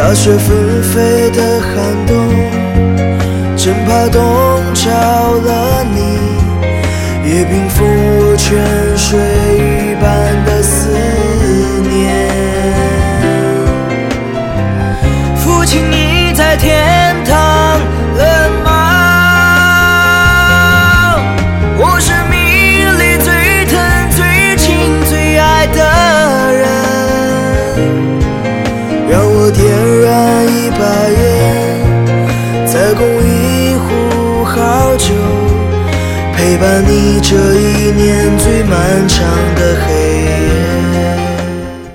大雪纷飞的寒冬，真怕冻着了你，也冰封我泉水一般的思念。父亲，你在天堂了吗？我是命里最疼最亲最爱的人，让我点燃一把烟，再供一壶好酒，陪伴你这一年最漫长的黑夜。